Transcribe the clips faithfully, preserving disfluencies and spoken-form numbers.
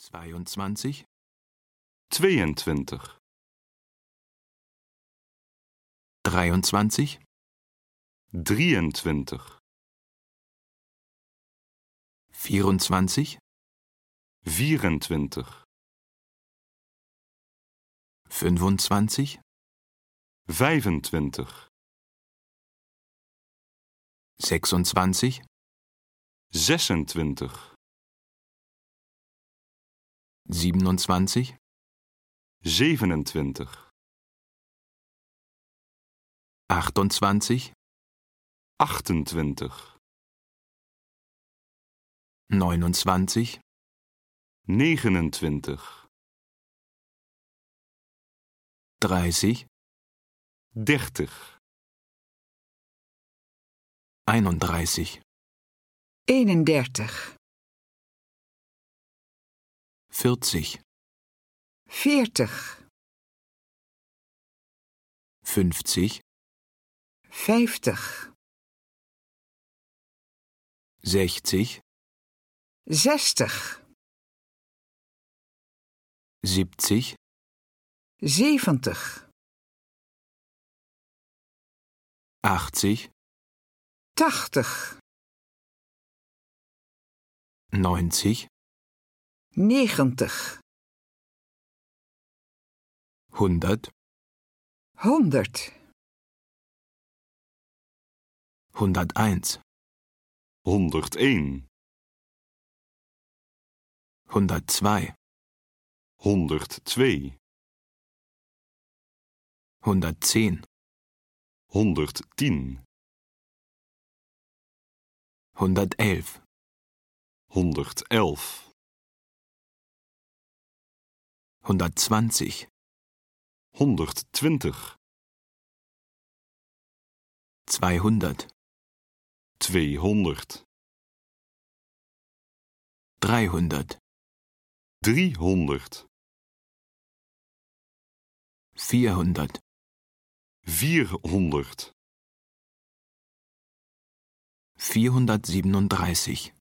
zweiundzwanzig, tweeëntwintig, dreiundzwanzig, drieëntwintig, vierundzwanzig, vierentwintig, fünfundzwanzig, vijfentwintig, sechsundzwanzig, zesentwintig, siebenundzwanzig, zevenentwintig, achtundzwanzig, achtentwintig, neunundzwanzig, negenentwintig, dreißig, dertig, einunddreißig, eenendertig, vierzig, veertig, fünfzig, vijftig, sechzig, zestig, siebzig, zeventig, achtzig, tachtig, neunzig, negentig, hundert, honderd, hunderteins, honderdéén, hundertzwei, honderdtwee, hundertzehn, honderdtien, hundertelf, honderdelf, hundertzwanzig, honderdtwintig, zweihundert, tweehonderd, dreihundert, driehonderd, vierhundert, vierhonderd, vierhundertsiebenunddreißig,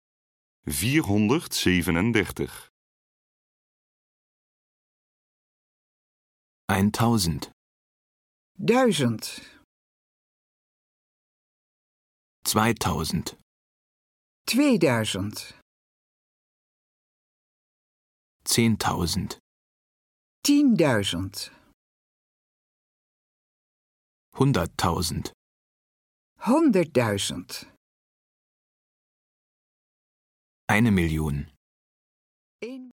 vierhonderdzevenendertig, eintausend, duizend, zweitausend, tweeduizend, zehntausend, tienduizend, hunderttausend, honderdduizend, eine Million. één